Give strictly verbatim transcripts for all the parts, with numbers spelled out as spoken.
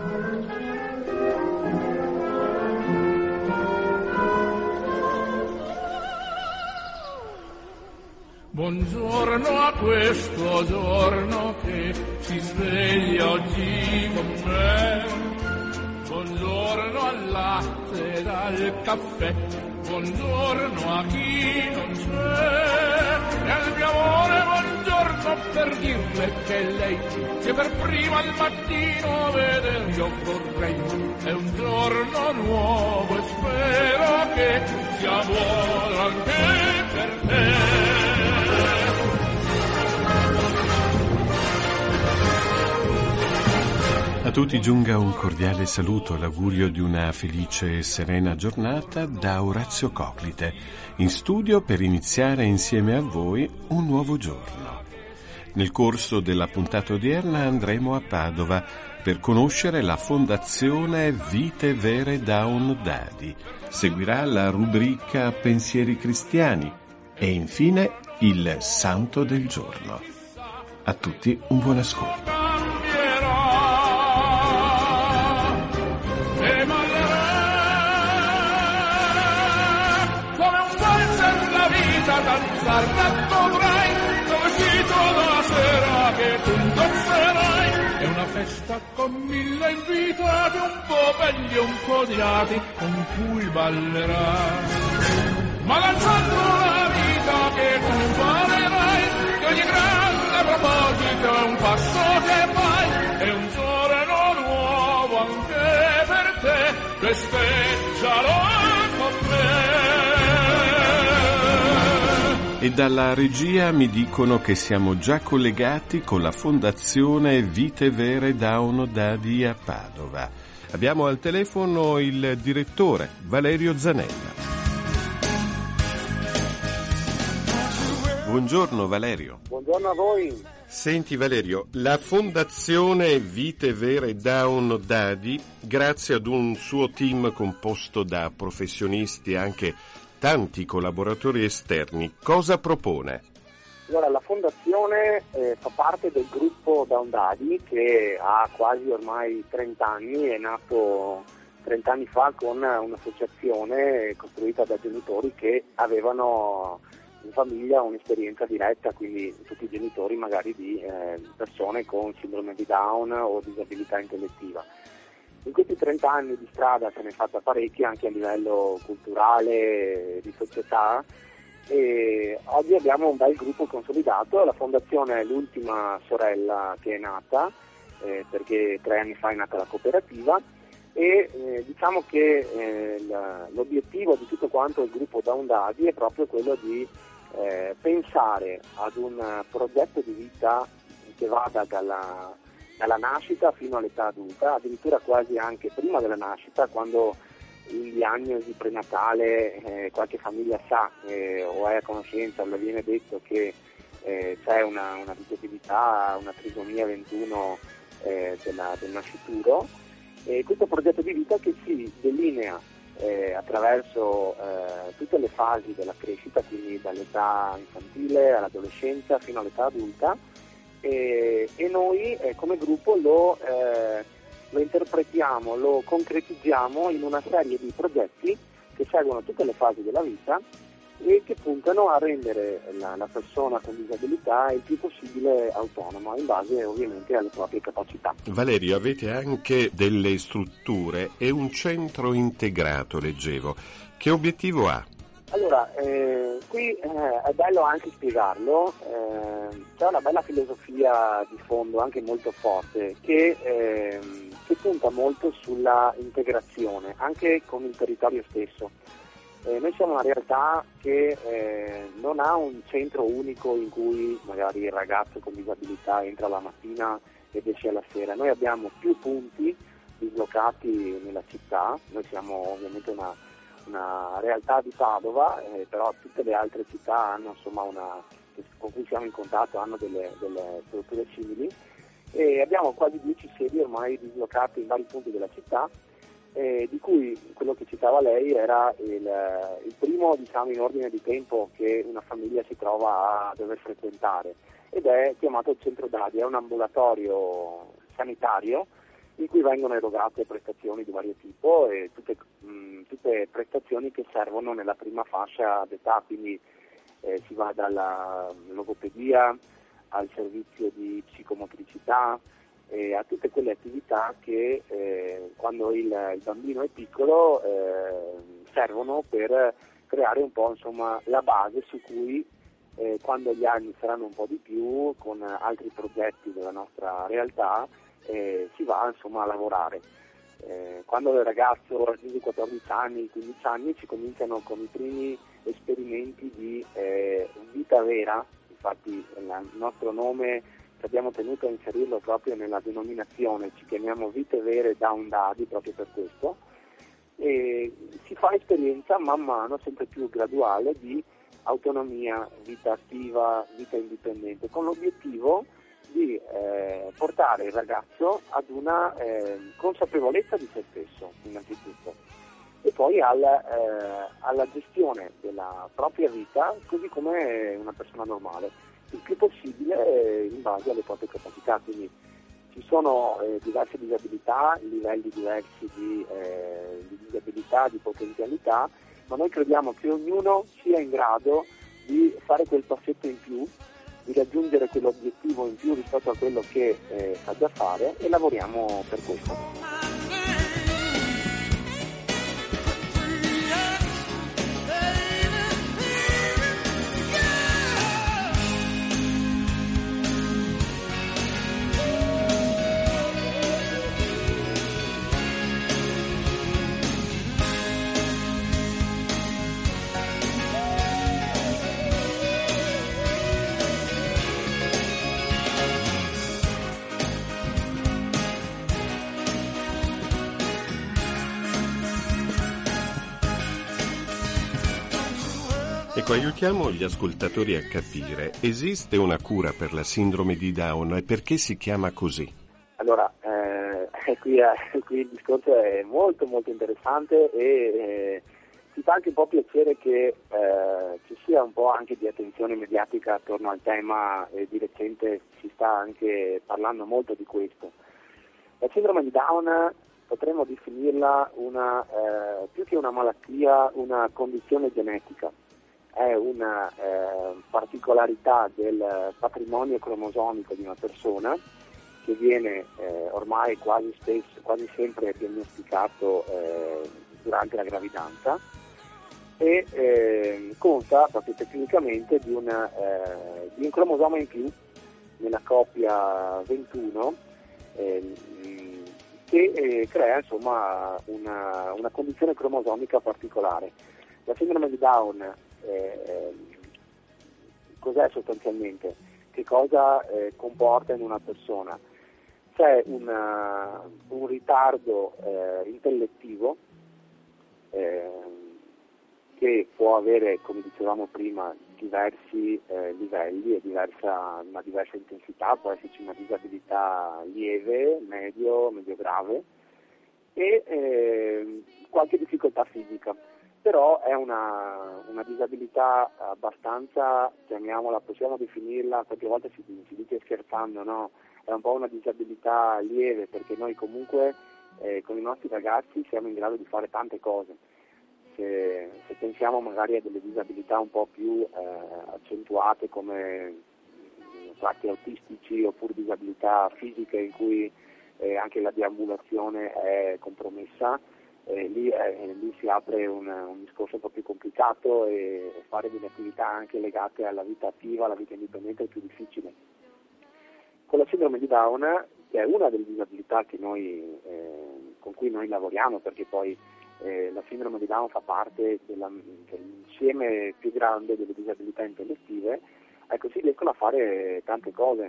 Buongiorno a questo giorno che si sveglia oggi con me. Buongiorno al latte e al caffè. Buongiorno a chi non c'è. E al mio amore buongiorno per dirle che lei, che per prima al mattino veder io vorrei. È un giorno nuovo e spero che sia buono anche per te. A tutti giunga un cordiale saluto, l'augurio di una felice e serena giornata da Orazio Coclite, in studio per iniziare insieme a voi un nuovo giorno. Nel corso della puntata odierna andremo a Padova per conoscere la Fondazione Vite Vere Down Dadi. Seguirà la rubrica Pensieri Cristiani e infine il Santo del Giorno. A tutti un buon ascolto. Danzar dovrai, come vestito la sera che tu indosserai. È una festa con mille invitati, un po' belli e un po' odiati, con cui ballerai. Ma danzando la vita che tu farerai, che ogni grande proposito è un passo che fai. È un giorno nuovo anche per te, festeggialo con me. E dalla regia mi dicono che siamo già collegati con la Fondazione Vite Vere Down Dadi a Padova. Abbiamo al telefono il direttore Valerio Zanella. Buongiorno Valerio. Buongiorno a voi. Senti Valerio, la Fondazione Vite Vere Down Dadi, grazie ad un suo team composto da professionisti e anche tanti collaboratori esterni, cosa propone? Allora, la fondazione eh, fa parte del gruppo Down Dadi che ha quasi ormai trenta anni, è nato trenta anni fa con un'associazione costruita da genitori che avevano in famiglia un'esperienza diretta, quindi tutti i genitori magari di eh, persone con sindrome di Down o disabilità intellettiva. In questi trenta anni di strada se ne è fatta parecchia anche a livello culturale, di società, e oggi abbiamo un bel gruppo consolidato. La fondazione è l'ultima sorella che è nata, eh, perché tre anni fa è nata la cooperativa, e eh, diciamo che eh, la, l'obiettivo di tutto quanto il gruppo Down Dadi è proprio quello di eh, pensare ad un progetto di vita che vada dalla dalla nascita fino all'età adulta, addirittura quasi anche prima della nascita, quando in diagnosi prenatale eh, qualche famiglia sa eh, o è a conoscenza o le viene detto che eh, c'è una, una disabilità, una trisomia ventuno eh, della, del nascituro, e questo progetto di vita che si delinea eh, attraverso eh, tutte le fasi della crescita, quindi dall'età infantile all'adolescenza fino all'età adulta. E, e noi eh, come gruppo lo, eh, lo interpretiamo, lo concretizziamo in una serie di progetti che seguono tutte le fasi della vita e che puntano a rendere la, la persona con disabilità il più possibile autonoma, in base ovviamente alle proprie capacità. Valerio, avete anche delle strutture e un centro integrato, leggevo. Che obiettivo ha? Allora, eh, qui eh, è bello anche spiegarlo, eh, c'è una bella filosofia di fondo anche molto forte che, eh, che punta molto sulla integrazione anche con il territorio stesso. Eh, noi siamo una realtà che eh, non ha un centro unico in cui magari il ragazzo con disabilità entra la mattina ed esce alla sera. Noi abbiamo più punti dislocati nella città, noi siamo ovviamente una una realtà di Padova, eh, però tutte le altre città hanno insomma una, con cui siamo in contatto hanno delle, delle strutture simili, e abbiamo quasi dieci sedi ormai dislocate in vari punti della città, eh, di cui quello che citava lei era il, il primo, diciamo, in ordine di tempo che una famiglia si trova a dover frequentare, ed è chiamato il Centro Dadi, è un ambulatorio sanitario in cui vengono erogate prestazioni di vario tipo e tutte, mh, tutte prestazioni che servono nella prima fascia d'età, quindi eh, si va dalla logopedia al servizio di psicomotricità e a tutte quelle attività che eh, quando il, il bambino è piccolo eh, servono per creare un po' insomma la base su cui eh, quando gli anni saranno un po' di più con altri progetti della nostra realtà eh, si va insomma a lavorare. Eh, quando il ragazzo raggiunge i quattordici anni, quindici anni si cominciano con i primi esperimenti di eh, vita vera, infatti il nostro nome abbiamo tenuto a inserirlo proprio nella denominazione, ci chiamiamo Vite Vere Down Daddy proprio per questo, e si fa esperienza man mano sempre più graduale di autonomia, vita attiva, vita indipendente, con l'obiettivo di eh, portare il ragazzo ad una eh, consapevolezza di se stesso innanzitutto e poi al, eh, alla gestione della propria vita così come una persona normale, il più possibile in base alle proprie capacità. Quindi ci sono eh, diverse disabilità, livelli diversi di, eh, di disabilità, di potenzialità, ma noi crediamo che ognuno sia in grado di fare quel passetto in più, di raggiungere quell'obiettivo in più rispetto a quello che eh, sa già fare e lavoriamo per questo. Ecco, aiutiamo gli ascoltatori a capire, esiste una cura per la sindrome di Down e perché si chiama così? Allora, eh, qui, eh, qui il discorso è molto molto interessante e eh, ci fa anche un po' piacere che eh, ci sia un po' anche di attenzione mediatica attorno al tema e di recente si sta anche parlando molto di questo. La sindrome di Down potremmo definirla una, eh, più che una malattia, una condizione genetica. È una eh, particolarità del patrimonio cromosomico di una persona che viene eh, ormai quasi spesso, quasi sempre diagnosticato eh, durante la gravidanza e eh, consta proprio tecnicamente di, una, eh, di un cromosoma in più nella coppia ventuno eh, che eh, crea insomma una, una condizione cromosomica particolare. La sindrome di Down Eh, cos'è sostanzialmente? Che cosa eh, comporta in una persona? C'è una, un ritardo eh, intellettivo eh, che può avere, come dicevamo prima, diversi eh, livelli e diversa, una diversa intensità, può esserci una disabilità lieve, medio, medio grave e eh, qualche difficoltà fisica. Però è una, una disabilità abbastanza, chiamiamola, possiamo definirla, qualche volta si, si dice scherzando, no? È un po' una disabilità lieve perché noi comunque eh, con i nostri ragazzi siamo in grado di fare tante cose. Se, se pensiamo magari a delle disabilità un po' più eh, accentuate come tratti autistici oppure disabilità fisiche in cui eh, anche la deambulazione è compromessa, Eh, lì, eh, lì si apre un, un discorso un po' più complicato e fare delle attività anche legate alla vita attiva, alla vita indipendente è più difficile. Con la sindrome di Down, che è una delle disabilità che noi, eh, con cui noi lavoriamo, perché poi eh, la sindrome di Down fa parte della, dell'insieme più grande delle disabilità intellettive, ecco, si riescono a fare tante cose.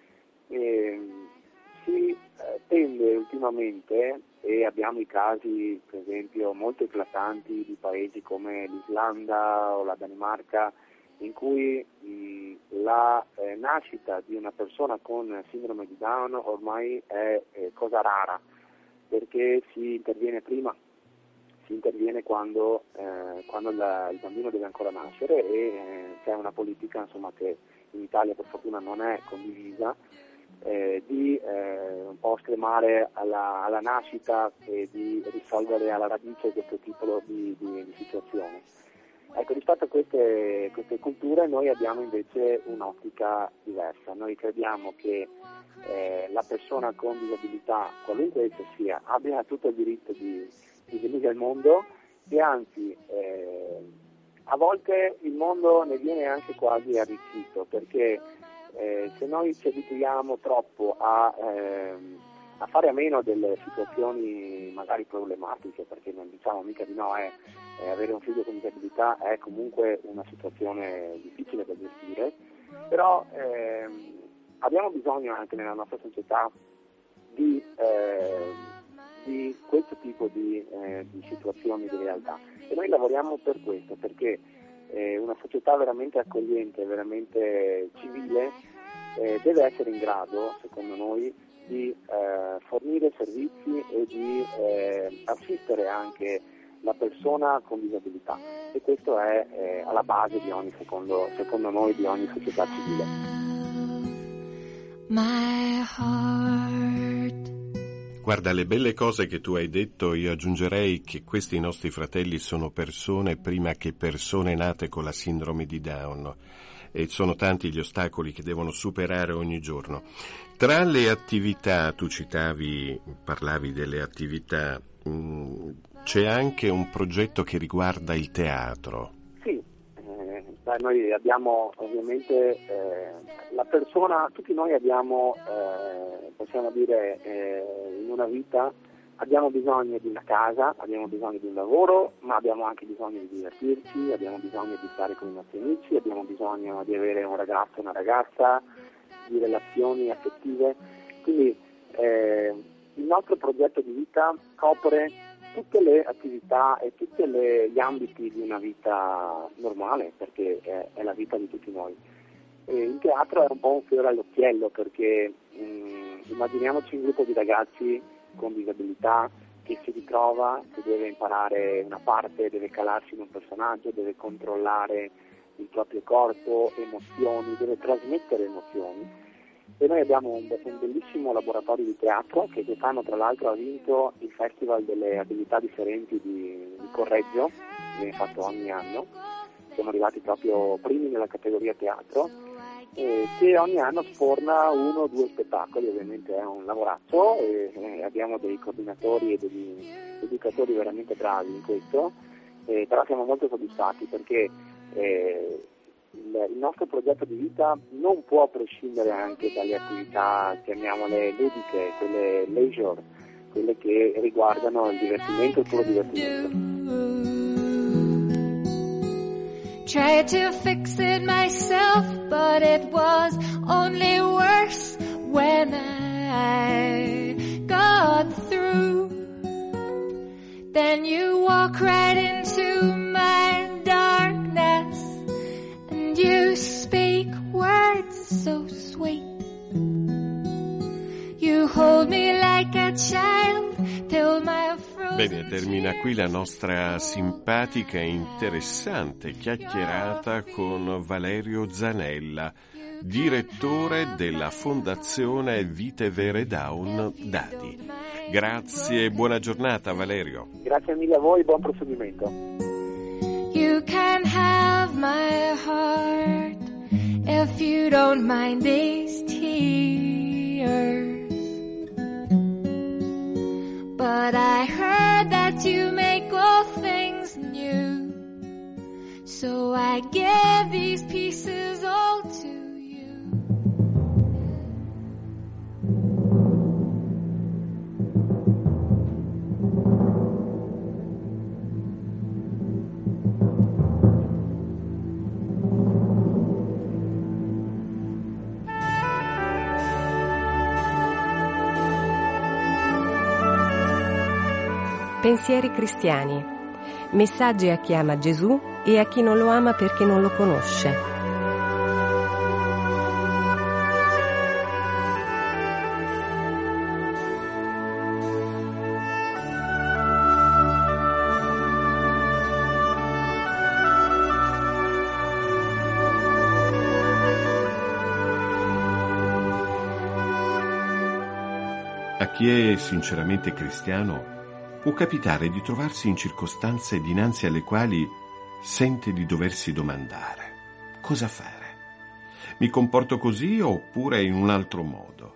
E, si eh, tende ultimamente, e abbiamo i casi per esempio molto eclatanti di paesi come l'Islanda o la Danimarca, in cui mh, la eh, nascita di una persona con sindrome di Down ormai è eh, cosa rara, perché si interviene prima, si interviene quando, eh, quando la, il bambino deve ancora nascere e eh, c'è una politica insomma, che in Italia per fortuna non è condivisa, eh, di eh, un po' stremare alla, alla nascita e di risolvere alla radice questo tipo di, di, di situazione. Ecco, rispetto a queste, queste culture noi abbiamo invece un'ottica diversa. Noi crediamo che eh, la persona con disabilità, qualunque essa sia, abbia tutto il diritto di, di venire al mondo e anzi eh, a volte il mondo ne viene anche quasi arricchito, perché eh, se noi ci abituiamo troppo a, eh, a fare a meno delle situazioni magari problematiche, perché non diciamo mica di no, eh, eh, avere un figlio con disabilità è comunque una situazione difficile da gestire, però eh, abbiamo bisogno anche nella nostra società di, eh, di questo tipo di, eh, di situazioni, di realtà, e noi lavoriamo per questo, perché eh, una società veramente accogliente, veramente civile eh, deve essere in grado, secondo noi, di eh, fornire servizi e di eh, assistere anche la persona con disabilità, e questo è eh, alla base di ogni, secondo, secondo noi, di ogni società civile. My heart. Guarda, le belle cose che tu hai detto, io aggiungerei che questi nostri fratelli sono persone prima che persone nate con la sindrome di Down, e sono tanti gli ostacoli che devono superare ogni giorno. Tra le attività, tu citavi, parlavi delle attività, mh, c'è anche un progetto che riguarda il teatro. Sì, eh, noi abbiamo ovviamente eh, la persona, tutti noi abbiamo, eh, possiamo dire, eh, in una vita abbiamo bisogno di una casa, abbiamo bisogno di un lavoro, ma abbiamo anche bisogno di divertirci, abbiamo bisogno di stare con i nostri amici, abbiamo bisogno di avere un ragazzo, una ragazza, di relazioni affettive. Quindi eh, il nostro progetto di vita copre tutte le attività e tutti gli ambiti di una vita normale, perché è, è la vita di tutti noi. E il teatro è un po' un fiore all'occhiello, perché mh, immaginiamoci un gruppo di ragazzi con disabilità che si ritrova, che deve imparare una parte, deve calarsi in un personaggio, deve controllare il proprio corpo, emozioni, deve trasmettere emozioni. E noi abbiamo un, un bellissimo laboratorio di teatro che quest'anno tra l'altro ha vinto il Festival delle Abilità Differenti di, di Correggio, che viene fatto ogni anno. Siamo arrivati proprio primi nella categoria teatro, eh, che ogni anno sforna uno o due spettacoli. Ovviamente è un lavoraccio e, e abbiamo dei coordinatori e degli educatori veramente bravi in questo, eh, però siamo molto soddisfatti perché eh, il, il nostro progetto di vita non può prescindere anche dalle attività, chiamiamole ludiche, quelle leisure, quelle che riguardano il divertimento, il puro divertimento. Tried to fix it myself, but it was only worse when I got through. Then you walk right into my darkness, and you speak words so sweet. You hold me like a child till my Bene, termina qui la nostra simpatica e interessante chiacchierata con Valerio Zanella, direttore della Fondazione Vite Vere Down Dadi. Grazie e buona giornata, Valerio. Grazie mille a voi, buon proseguimento. You can have my heart if you don't mind these tears. But I heard that you make all things new, so I give these pieces all to you. Pensieri cristiani. Messaggi a chi ama Gesù e a chi non lo ama perché non lo conosce. A chi è sinceramente cristiano può capitare di trovarsi in circostanze dinanzi alle quali sente di doversi domandare: cosa fare? Mi comporto così oppure in un altro modo?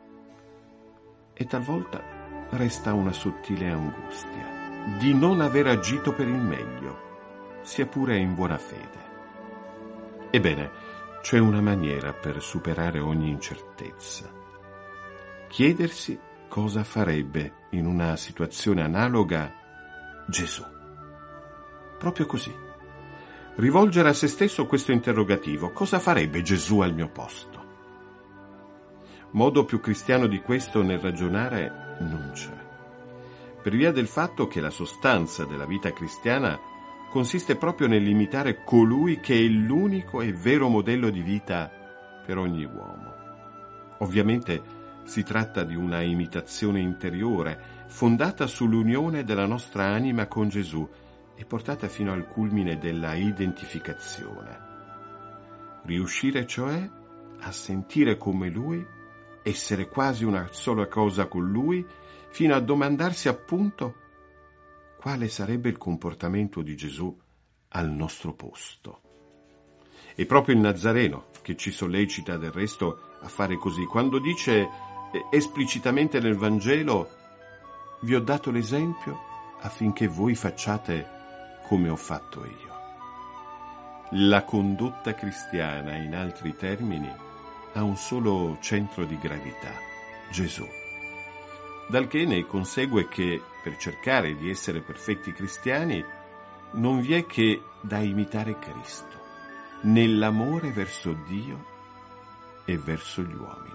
E talvolta resta una sottile angustia di non aver agito per il meglio, sia pure in buona fede. Ebbene, c'è una maniera per superare ogni incertezza: chiedersi cosa farebbe in una situazione analoga Gesù. Proprio così. Rivolgere a se stesso questo interrogativo: cosa farebbe Gesù al mio posto? Modo più cristiano di questo nel ragionare non c'è, per via del fatto che la sostanza della vita cristiana consiste proprio nell'imitare colui che è l'unico e vero modello di vita per ogni uomo. Ovviamente si tratta di una imitazione interiore, fondata sull'unione della nostra anima con Gesù e portata fino al culmine della identificazione. Riuscire cioè a sentire come Lui, essere quasi una sola cosa con Lui, fino a domandarsi appunto quale sarebbe il comportamento di Gesù al nostro posto. È proprio il Nazareno che ci sollecita del resto a fare così, quando dice esplicitamente nel Vangelo: vi ho dato l'esempio affinché voi facciate come ho fatto io. La condotta cristiana, in altri termini, ha un solo centro di gravità: Gesù. Dal che ne consegue che, per cercare di essere perfetti cristiani, non vi è che da imitare Cristo, nell'amore verso Dio e verso gli uomini.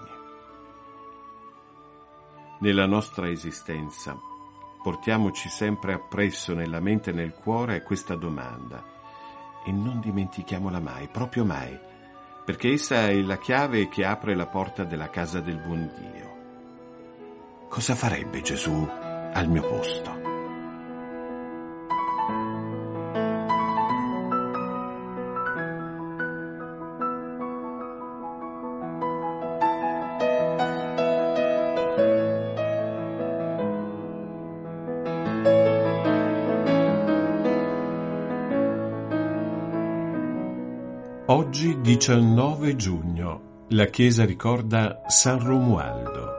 Nella nostra esistenza portiamoci sempre appresso nella mente e nel cuore questa domanda e non dimentichiamola mai, proprio mai, perché essa è la chiave che apre la porta della casa del buon Dio. Cosa farebbe Gesù al mio posto? Oggi diciannove giugno, la Chiesa ricorda San Romualdo.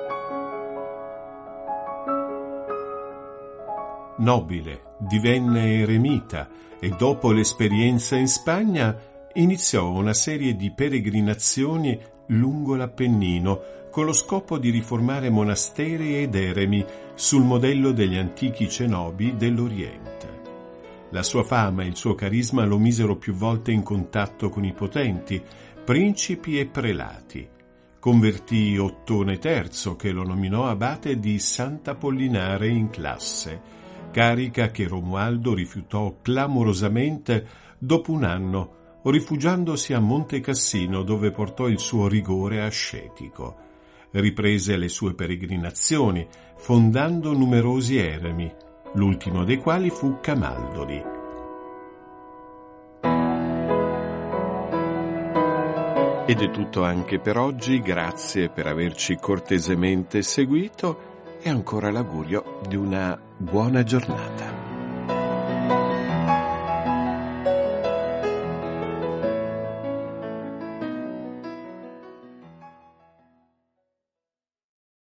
Nobile, divenne eremita e dopo l'esperienza in Spagna iniziò una serie di peregrinazioni lungo l'Appennino con lo scopo di riformare monasteri ed eremi sul modello degli antichi cenobi dell'Oriente. La sua fama e il suo carisma lo misero più volte in contatto con i potenti, principi e prelati. Convertì Ottone terzo, che lo nominò abate di Sant'Apollinare in Classe, carica che Romualdo rifiutò clamorosamente dopo un anno, rifugiandosi a Monte Cassino, dove portò il suo rigore ascetico. Riprese le sue peregrinazioni, fondando numerosi eremi, l'ultimo dei quali fu Camaldoli. Ed è tutto anche per oggi, grazie per averci cortesemente seguito e ancora l'augurio di una buona giornata.